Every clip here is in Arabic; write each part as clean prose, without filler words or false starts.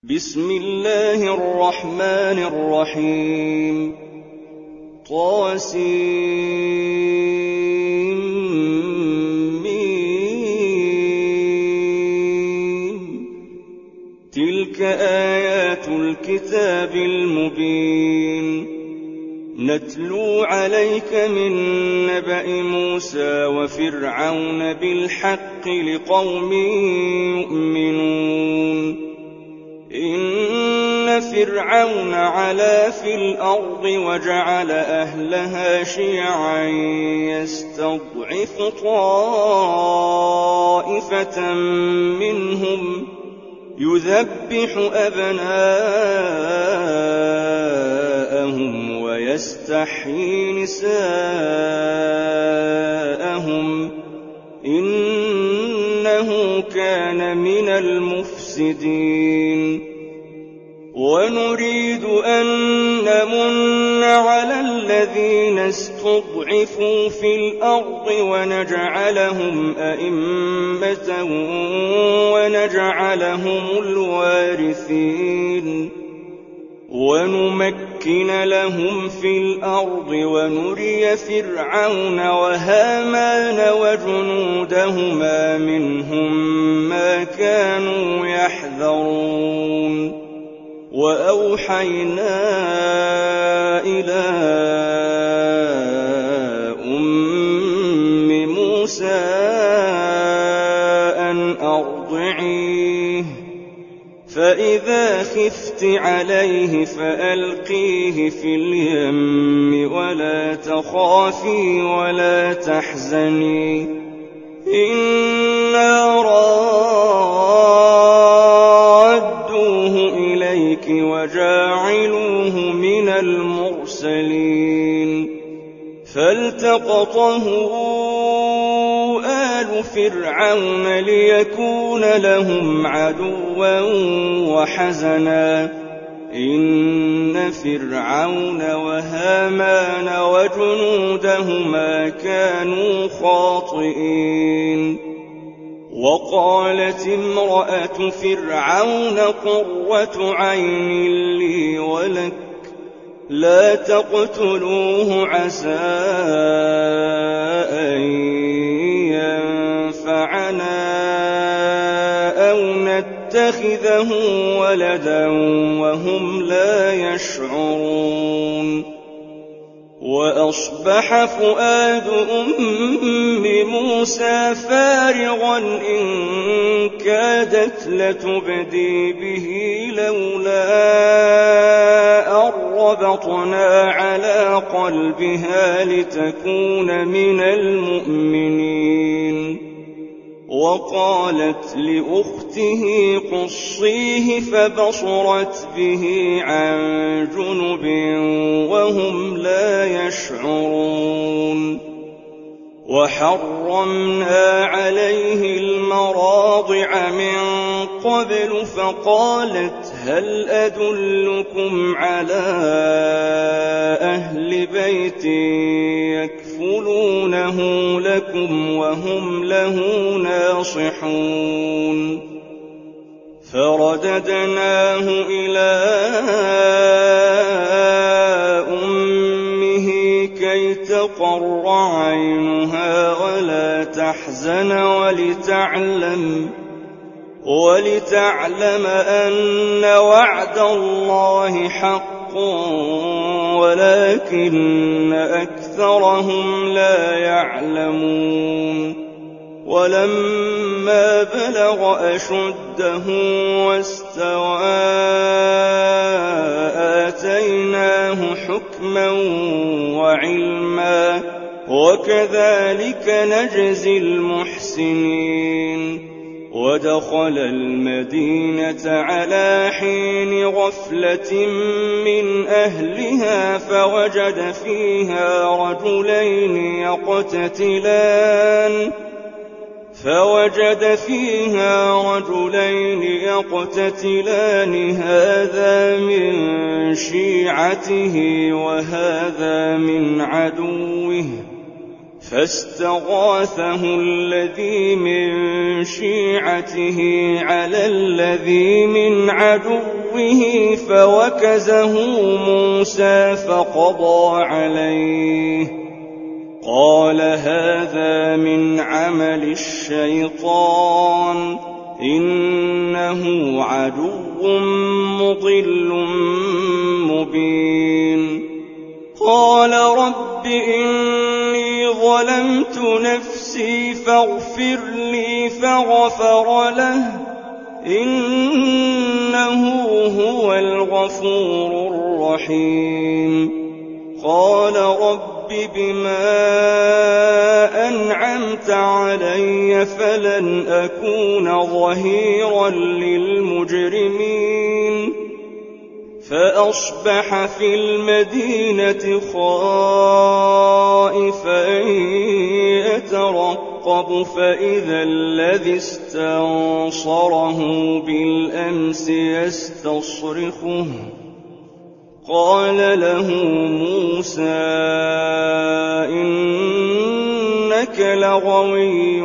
بسم الله الرحمن الرحيم تلك آيات الكتاب المبين نتلو عليك من نبأ موسى وفرعون بالحق لقوم يؤمنون إن فرعون علا في الأرض وجعل أهلها شيعا يستضعف طائفة منهم يذبح أبناءهم ويستحيي نساءهم إنه كان من المفسدين ونريد أن نمن على الذين استضعفوا في الأرض ونجعلهم أئمة ونجعلهم الوارثين ونمكن لهم في الأرض ونري فرعون وهامان وجنودهما منهم ما كانوا يحذرون وأوحينا إلى أم موسى أن أرضعيه فإذا خفت عليه فألقيه في اليم ولا تخافي ولا تحزني إنا رادوه إليك وجاعلوه من المرسلين فالتقطه آل فرعون ليكون لهم عدوا وحزنا إن فرعون وهامان وجنودهما كانوا خاطئين وقالت امرأة فرعون قرة عين لي ولك لا تقتلوه عسى أن ينفعنا أو نتخذه ولدا وهم لا يشعرون وأصبح فؤاد أم موسى فارغا إن كادت لتبدي به لولا أن ربطنا على قلبها لتكون من المؤمنين وقالت لأخته قصيه فبصرت به عن جنب وهم لا يشعرون وحرمنا عليه المراضع من قبل فقالت هل أدلكم على أهل بيت يكفلونه لكم وهم له ناصحون فرددناه إلى أمه كي تقر عينها ولا تحزن ولتعلم أن وعد الله حق ولكن أكثرهم لا يعلمون ولما بلغ أشده واستوى آتيناه حكما وعلما وكذلك نجزي المحسنين ودخل المدينة على حين غفلة من أهلها فوجد فيها رجلين يقتتلان هذا من شيعته وهذا من عدوه فاستغاثه الذي من شيعته على الذي من عدوه فوكزه موسى فقضى عليه قال هذا من عمل الشيطان إنه عدو مضل مبين قال رب إني ظلمت نفسي فاغفر لي فغفر له إنه هو الغفور الرحيم قال رب بما أنعمت علي فلن أكون ظهيرا للمجرمين فأصبح في المدينة خائفا يترقب فإذا الذي استنصره بالأمس يستصرخه قال له موسى إنك لغوي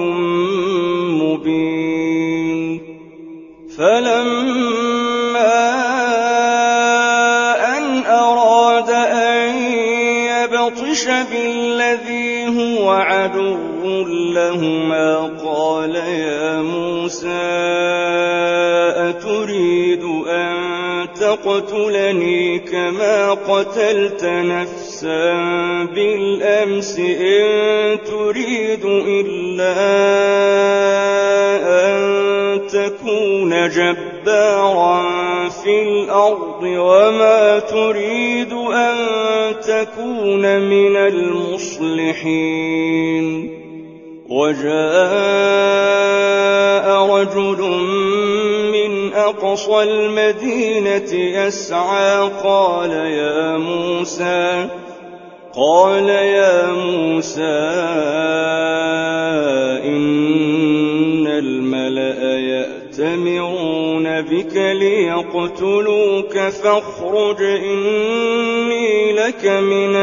مبين فلما أن أراد أن يبطش بالذي هو عدو لهما قال يا موسى أتريد أن تقتلني كما قتلت نفسا بالأمس إن تريد إلا أن تكون جبارا في الأرض وما تريد أن تكون من المصلحين وجاء رجل من أقصى المدينة يسعى قال يا موسى إن الملأ يأتمرون بك ليقتلوك فاخرج إني لك من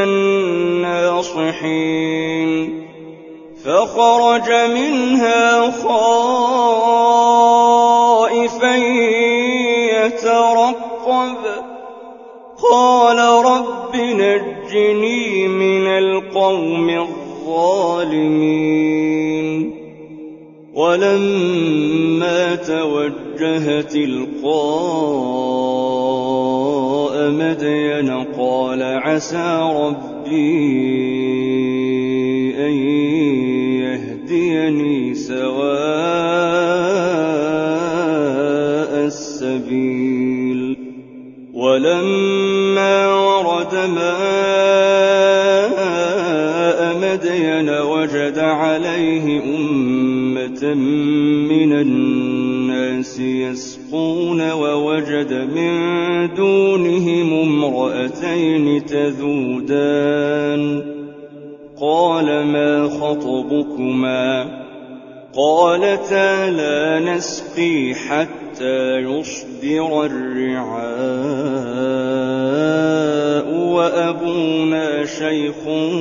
الناصحين فخرج منها خائفا يترقب قال رب نجني من القوم الظالمين ولما توجه تلقاء مدين قال عسى ربي أن يهديني سواء السبيل ولما ورد ماء مدين وجد عليه أمة من الناس يسقون ووجد من دونهم امرأتين تذودان قال ما خطبكما قالتا لا نسقي حتى يصدر الرعاء وأبونا شيخ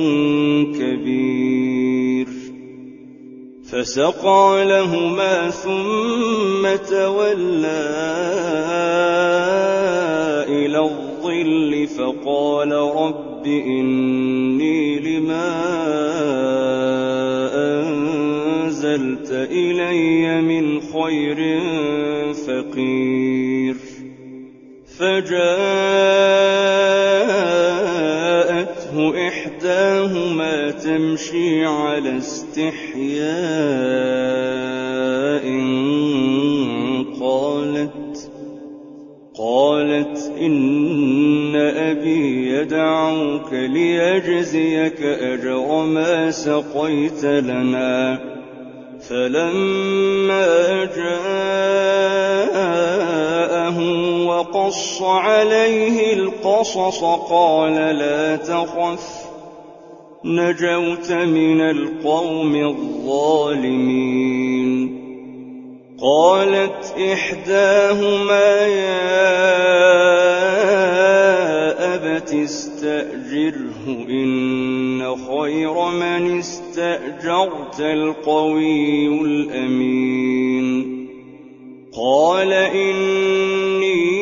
كبير فسقى لهما ثم تولى إلى الظل فقال رب إني لما أنزلت إلي من خير فقير فجاءته إحداهما تمشي على استحياء قالت إن أبي يدعوك ليجزيك أجر ما سقيت لنا فلما جاءه وقص عليه القصص قال لا تخف نجوت من القوم الظالمين قالت إحداهما يا أبت استأجره إن خير من استأجره اسْتَأْجَرْتَ الْقَوِيُّ الْأَمِينُ قَالَ إِنِّي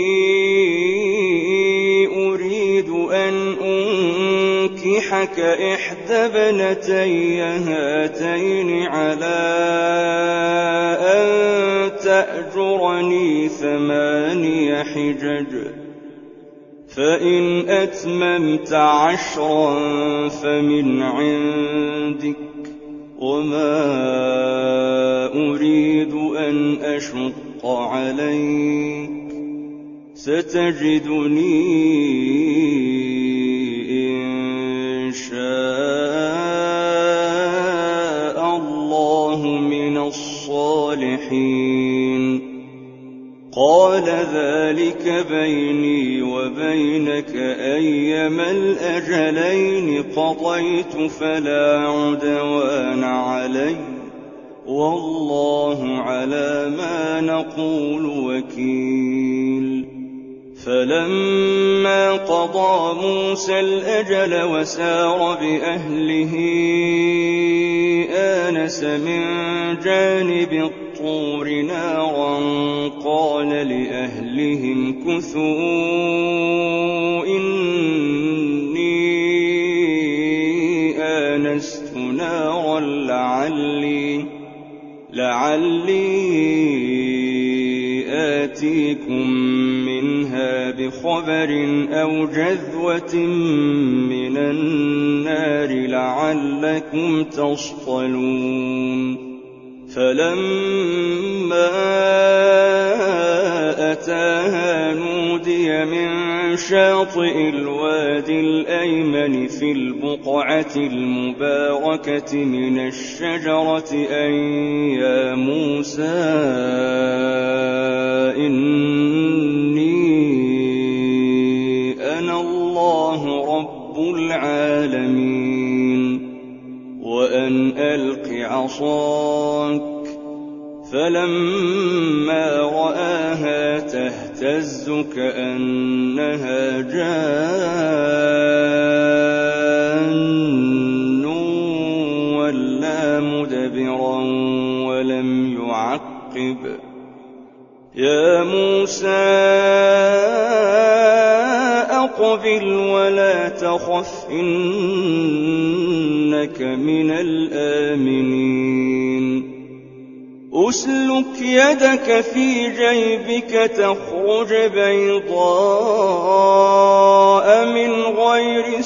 أُرِيدُ أَنْ أُنكِحَكَ إِحْدَى ابْنَتَيَّ هَاتَيْنِ عَلَىٰ أَن تَأْجُرَنِي 8 حِجَجٍ فَإِنْ أَتْمَمْتَ 10 فَمِنْ عِندِكَ وَمَا أُرِيدُ أَنْ أَشُقَّ عَلَيْكَ سَتَجِدُنِي إِن شَاءَ اللَّهُ مِنَ الصَّالِحِينَ قَالَ ذَلِكَ بَيْنِي وَبَيْنَكَ أَيَّمَا الْأَجَلَيْنِ قَضَيْتُ فَلَا عُدْوَانَ عَلَيَّ وَاللَّهُ عَلَىٰ مَا نَقُولُ وَكِيلٌ فَلَمَّا قَضَىٰ مُوسَى الْأَجَلَ وَسَارَ بِأَهْلِهِ آنَسَ مِن جَانِبِ الطُّورِ نَارًا قَالَ لِأَهْلِهِ امْكُثُوا إِنِّي آنَسْتُ نَارًا لعلي آتيكم منها بخبر أو جذوة من النار لعلكم تصطلون فلما أتاها نودي من شاطئ الوادي الأيمن في البقعة المباركة من الشجرة أن يا موسى إني أنا الله رب العالمين وأن ألق عصاك فلما رآها تهتز كأنها جان ولا مدبرا ولم يعقب يا موسى أقبل ولا تخف إنك من الآمنين أسلك يدك في جيبك تخرج بيضاء من غير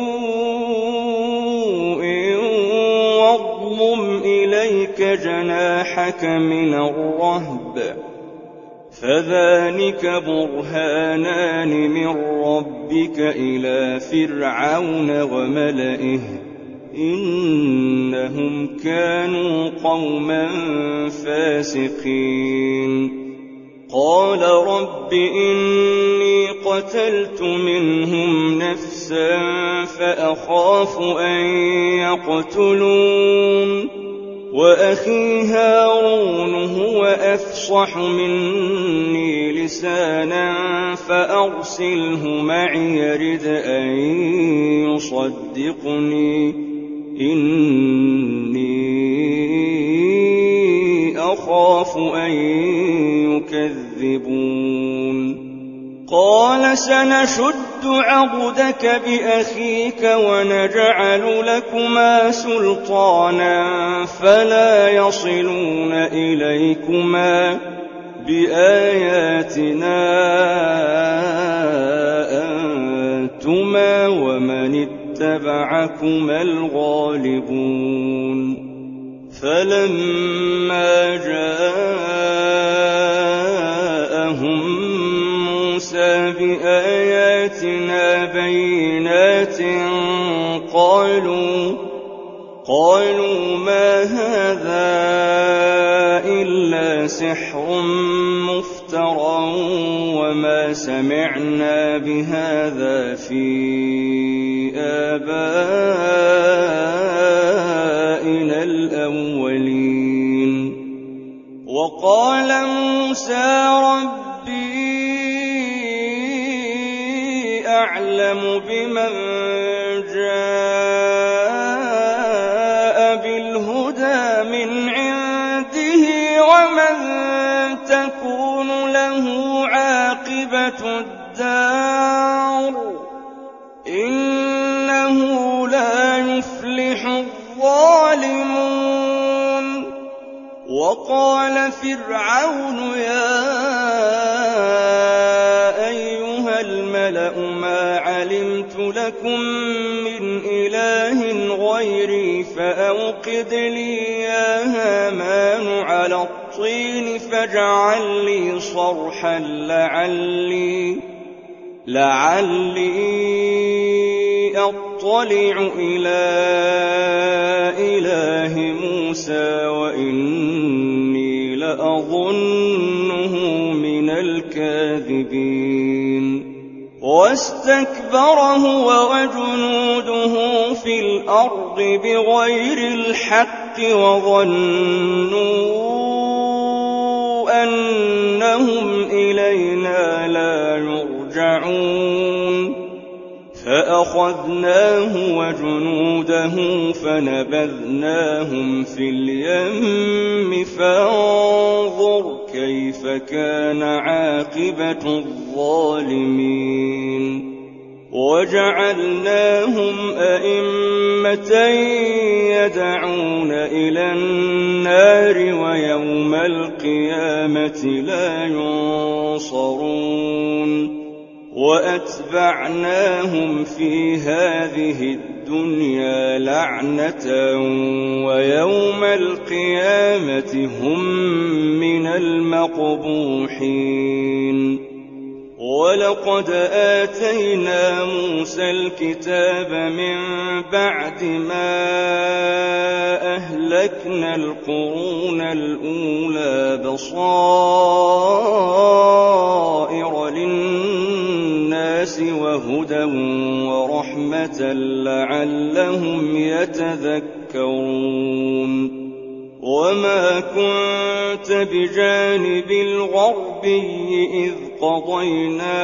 سوء واضمم إليك جناحك من الرهب فذلك برهانان من ربك إلى فرعون وملئه إنهم كانوا قوما فاسقين قال رب إني قتلت منهم نفسا فأخاف أن يقتلون وأخي هارون هو أفصح مني لسانا فأرسله معي يرد أن يصدقني إني أخاف أن يكذبون قال سنشد عضدك بأخيك ونجعل لكما سلطانا فلا يصلون إليكما بآياتنا أنتما ومن اتبعكما الغالبون فلما جاءهم موسى بآياتنا بينات قالوا ما هذا إلا سحر مفترى وما سمعنا بهذا في آبائنا الأولين وقال موسى ربي أعلم بمن جاء حياة الدار إنه لا يفلح الظالمون وقال فرعون يا أيها الملأ ما علمت لكم من إله غيري فأوقد لي يا هامان على الطين فاجعل لي صرحا لعلي أطلع إلى إله موسى وإني لأظنه من الكاذبين واستكبر هو وجنوده في الأرض بغير الحق وظنوا أنهم إلينا لا يرجعون فأخذناه وجنوده فنبذناهم في اليم فانظر كيف كان عاقبة الظالمين وجعلناهم أئمة يدعون إلى النار ويوم القيامة لا ينصرون وأتبعناهم في هذه الدنيا لعنة ويوم القيامة هم من المقبوحين ولقد آتينا موسى الكتاب من بعد ما أهلكنا القرون الأولى بصائر للناس وهدى ورحمة لعلهم يتذكرون وما كنت بجانب الغربي إذ قضينا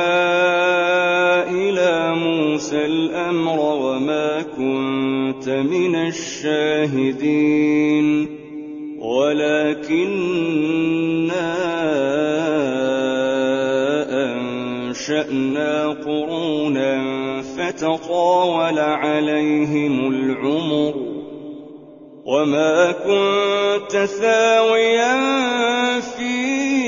إلى موسى الأمر وما كنت من الشاهدين ولكننا أنشأنا قرونا فتطاول عليهم العمر وما كنت ثاويا في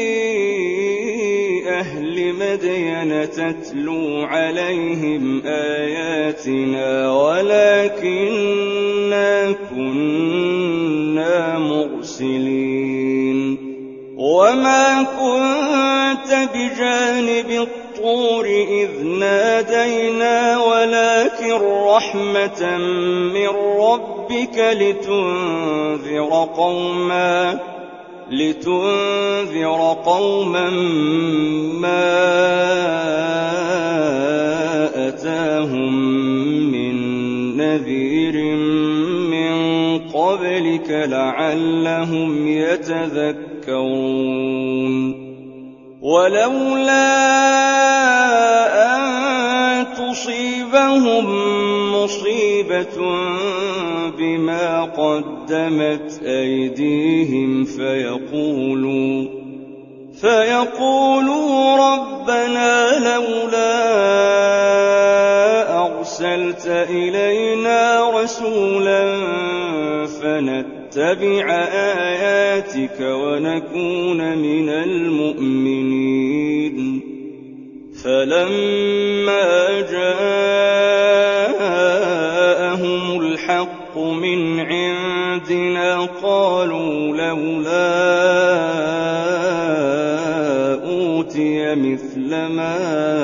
أهل مدين تتلو عليهم آياتنا ولكننا كنا مرسلين وما كنت بجانب الطور إذ نادينا ولكن رحمة من ربك لتنذر قوما ما أتاهم من نذير من قبلك لعلهم يتذكرون ولولا أن تصيبهم مصيبة بما قدمت أيديهم فيقولوا ربنا لولا أرسلت إلينا رسولا فنتبع آياتك ونكون من المؤمنين فلما جاءهم الحق من عندنا قالوا لولا أوتي مثل ما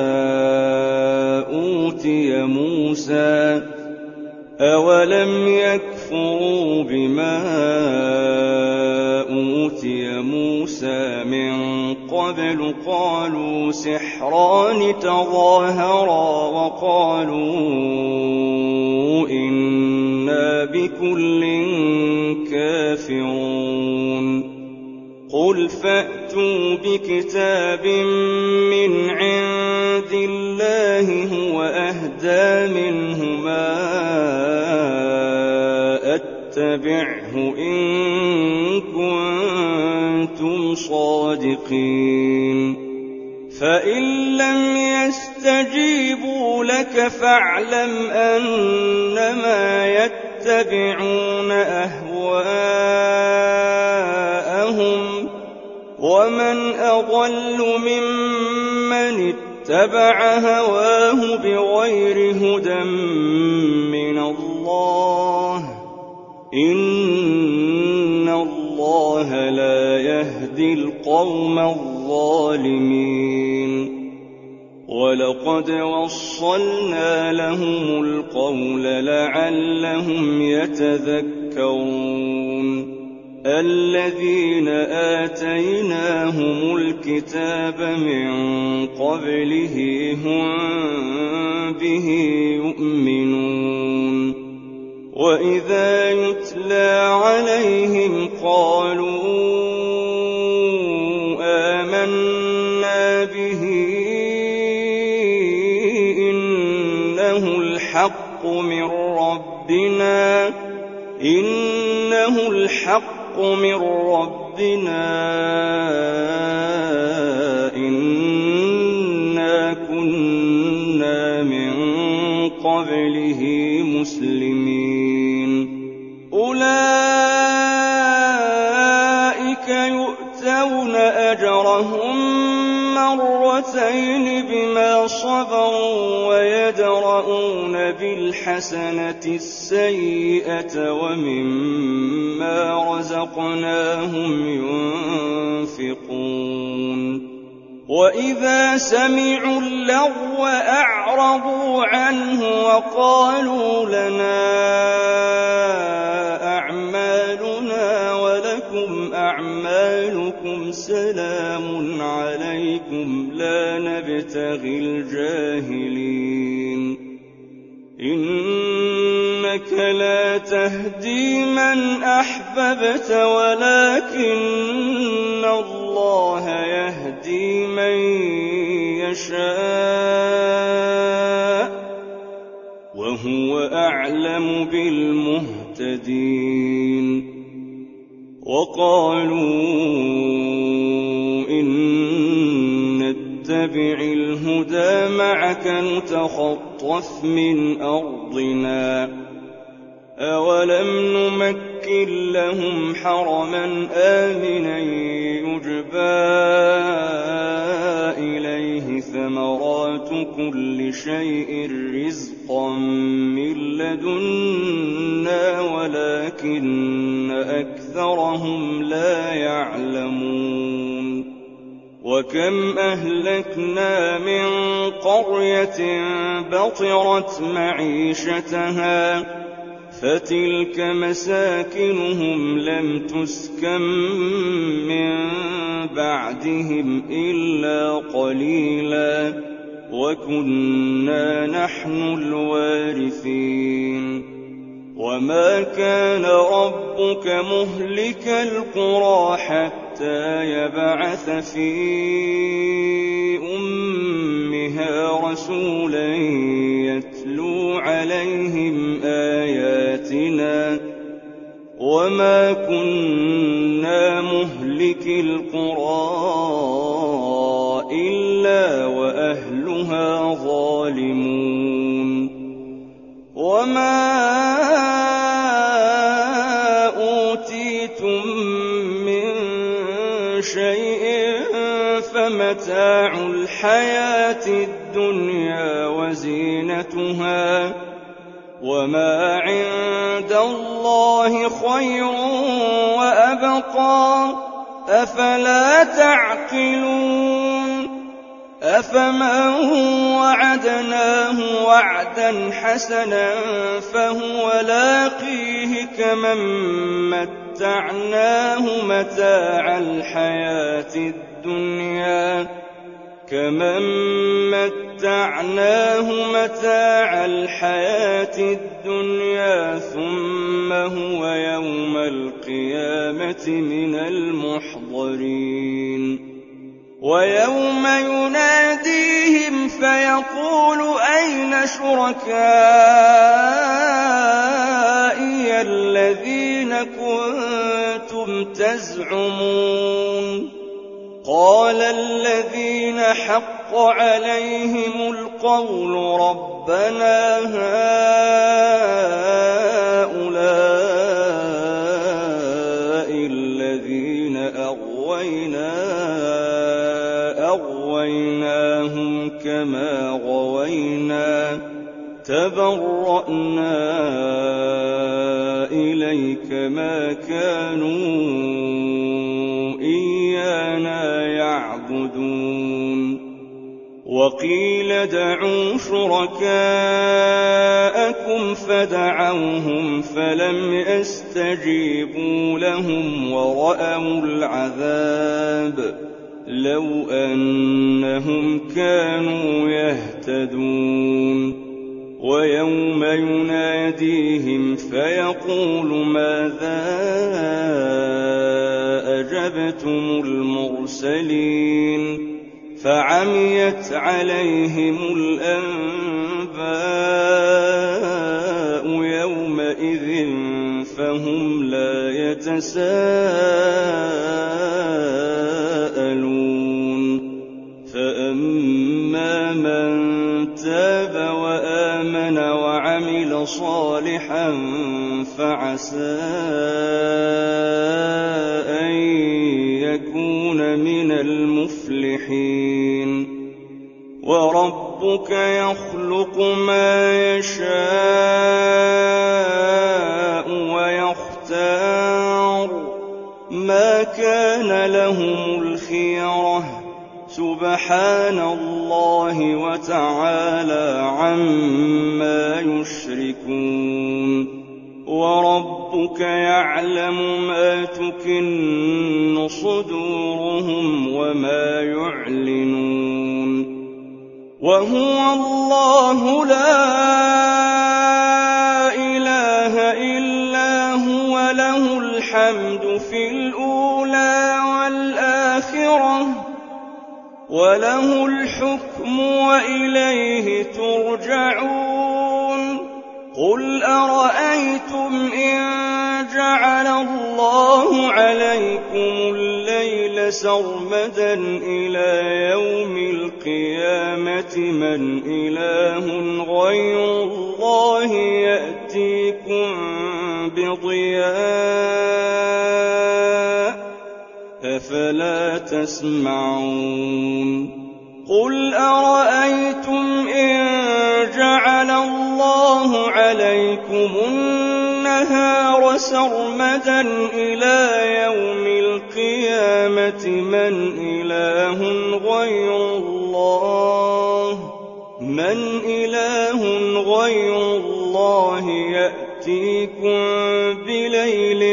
أوتي موسى أولم يكفروا بما أوتي موسى من قبل قالوا سحران تظاهرا وقالوا إنا بكل كافرون قل فأتوا بكتاب من عند الله هو أهدى منهما أتبعه إن كنتم صادقين فإن لم يستجيبوا لك فاعلم أنما يتبعون أهواءهم ومن أضل ممن اتبع هواه بغير هدى من الله إن الله لا يهدي القوم الظالمين ولقد وصلنا لهم القول لعلهم يتذكرون الذين آتيناهم الكتاب من قبله هم به يؤمنون وإذا يتلى عليهم قالوا آمنا به إنه الحق من ربنا إنا كنا من قبله مسلمين أولئك يؤتون أجرهم مرتين بما صبروا ويدرؤون بالحسنة السيئة ومما رزقناهم ينفقون وإذا سمعوا اللغو أعرضوا عنه وقالوا لنا أعمالنا ولكم أعمالكم سلام عليكم لا نبتغي الجاهلين إنك لا تهدي من أحببت ولكن الله يهدي من يشاء وهو أعلم بالمهتدين وقالوا إن نتبع الهدى معك نتخطف من أرضنا أولم نمكن لهم حرما آمنا يجبى إليه ثمرات كل شيء رزقا من لدنا ولكن أكثرهم لا يعلمون وكم أهلكنا من قرية بطرت معيشتها فتلك مساكنهم لم تسكن من بعدهم إلا قليلا وكنا نحن الوارثين وما كان ربك مهلك القرى حتى يبعث في أمها رسولا يتلو عليهم آياتنا وما كنا مهلك القرى إلا وأهلها ظالمون وما أوتيتم من شيء فمتاع الحياة الدنيا وزينتها وما عند الله خير وأبقى أفلا تعقلون أفمن وعدناه وعدا حسنا فهو لاقيه كمن متعناه متاع الحياة الدنيا ثم هو يوم القيامة من المحضرين ويوم يناديهم فيقول أين شركائي الذين كنتم تزعمون قال الذين حق عليهم القول ربنا هؤلاء الذين أغويناهم كما غوينا تبرأنا إليك ما كانوا إيانا يعبدون وقيل ادعوا شركاءكم فدعوهم فلم يستجيبوا لهم ورأوا العذاب لو أنهم كانوا يهتدون ويوم يناديهم فيقول ماذا أجبتم المرسلين فعميت عليهم الأنباء يومئذ فهم لا يتساءلون فأما من تاب وآمن وعمل صالحا فعسى أن يكون من المفلحين وربك يخلق ما يشاء ويختار ما كان لهم الخيرة سبحان الله وتعالى عما يشركون وربك يعلم ما تكن صدورهم وما يعلنون وهو الله لا إله إلا هو له الحمد في الأولى والآخرة وله الحكم وإليه ترجعون قل أرأيتم إن جعل الله عليكم الليل سرمدا إلى يوم القيامة من إله غير الله يأتيكم بضياء أفلا تسمعون قل أرأيتم إن جعل الله عليكم النهار سرمدا إلى يوم القيامة من إله غير الله يأتيكم بليل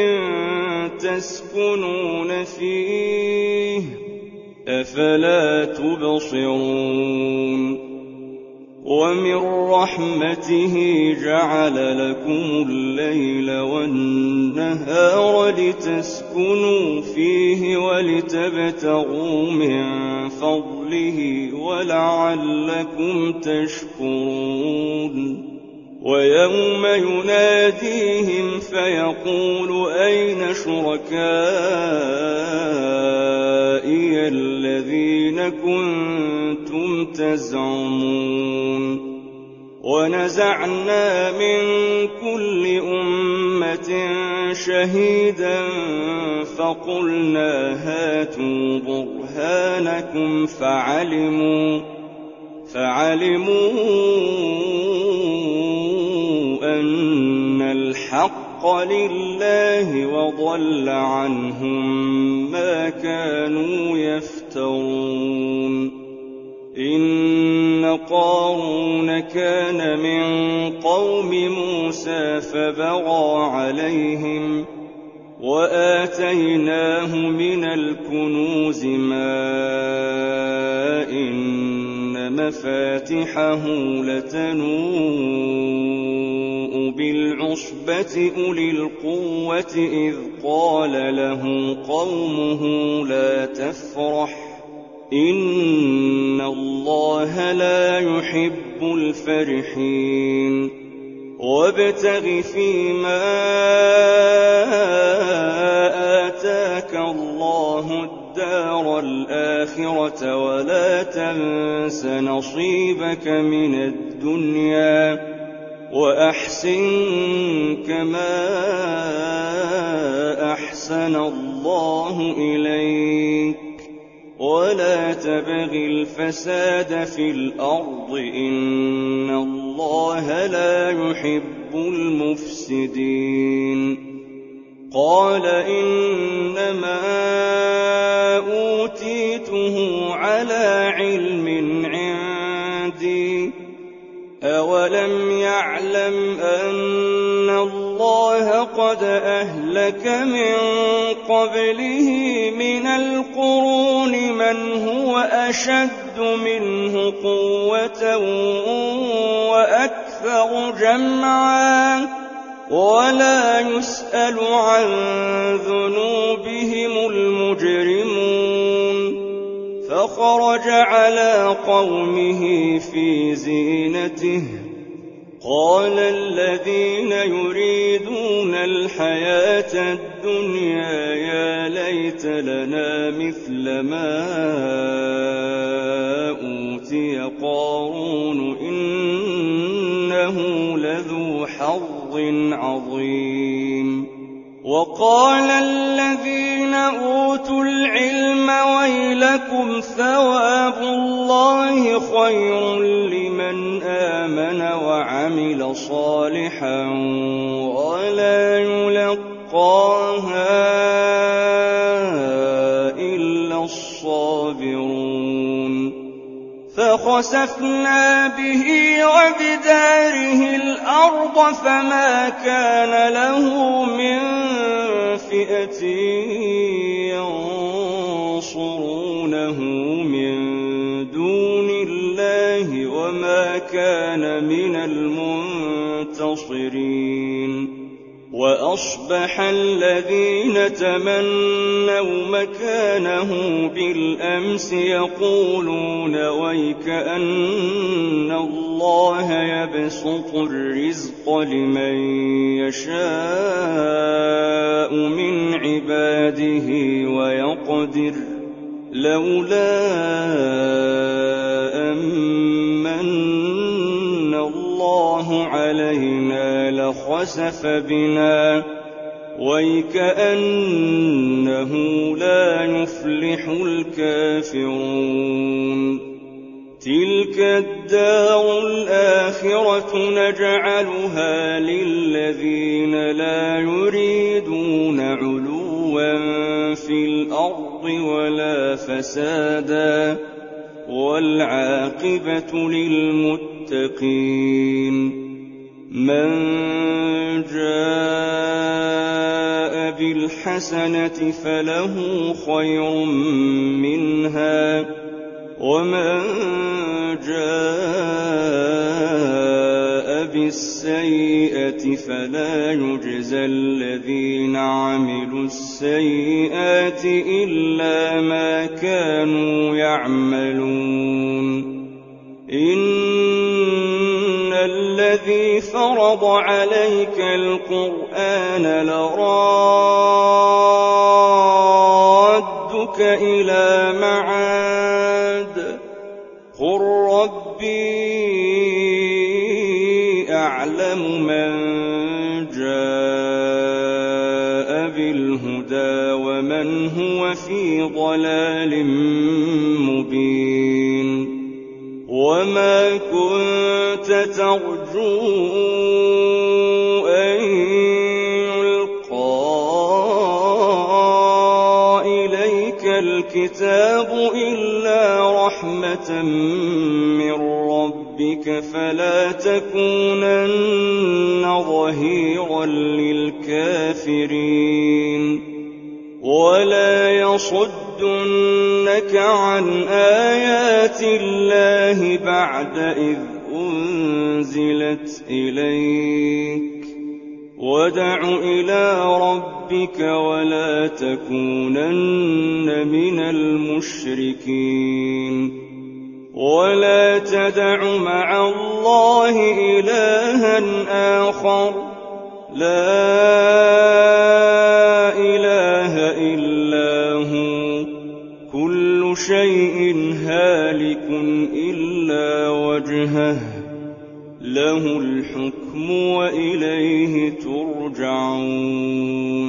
تسكنون فيه أفلا تبصرون ومن رحمته جعل لكم الليل والنهار لتسكنوا فيه ولتبتغوا من فضله ولعلكم تشكرون ويوم يناديهم فيقول أين شركائي الذين كنتم تزعمون ونزعنا من كل أمة شهيدا فقلنا هاتوا برهانكم فعلموا أن الحق لله وضل عنهم ما كانوا يفترون إن قارون كان من قوم موسى فبغى عليهم وآتيناه من الكنوز ما إن مفاتحه لتنوء بالعصبة أولي القوة إذ قال له قومه لا تفرح إن الله لا يحب الفرحين وابتغ فيما آتاك الله الدار الدار الآخرة ولا تنس نصيبك من الدنيا وأحسن كما أحسن الله إليك ولا تبغ الفساد في الأرض إن الله لا يحب المفسدين قال إنما أوتيته على علم عندي أولم يعلم أن الله قد أهلك من قبله من القرون من هو أشد منه قوة وأكثر جمعا ولا يسأل عن ذنوبهم المجرمون فخرج على قومه في زينته قال الذين يريدون الحياة الدنيا يا ليت لنا مثل ما أوتي قارون إنه لذو حظ عظيم وقال الذين أوتوا العلم ويلكم ثواب الله خير لمن آمن وعمل صالحا ولا يلقاها إلا الصابرون فخسفنا به وبداره الأرض فما كان له من فئة ينصرونه من دون الله وما كان من المنتصرين وأصبح الذين تمنوا مكانه بالأمس يقولون ويكأن الله يبسط الرزق لمن يشاء من عباده ويقدر لولا أمن الله علينا لخسف بنا ويكأنه لا يفلح الكافرون تلك الدار الآخرة نجعلها للذين لا يريدون علوا في الأرض ولا فسادا والعاقبة للمتقين من جاء بالحسنة فله خير منها ومن جاء بالسيئة فلا يجزى الذين عملوا السيئات إلا ما كانوا يعملون إن الذي فرض عليك القرآن لرادك إلى معاد قل ربي أعلم من جاء بالهدى ومن هو في ضلال مبين وما كنت ترجو أن يلقى إليك الكتاب إلا رحمة من ربك فلا تكونن ظهيرا للكافرين ولا يصدنك عن آيات الله بعد إذ أنزلت إليك وادع إلى ربك ولا تكونن من المشركين ولا تدع مع الله إلها آخر لا إله إلا هو شيء هالك إلا وجهه له الحكم وإليه ترجعون